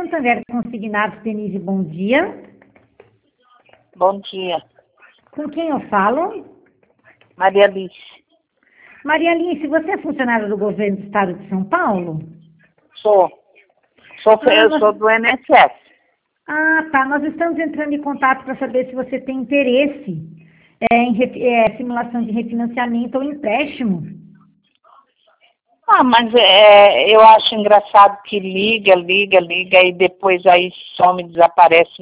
Santander Consignados, Denise, bom dia. Bom dia. Com quem eu falo? Maria Alice. Maria Alice, você é funcionária do governo do estado de São Paulo? Eu sou do INSS. Ah, tá. Nós estamos entrando em contato para saber se você tem interesse em simulação de refinanciamento ou empréstimo. Mas eu acho engraçado que liga e depois aí some, desaparece.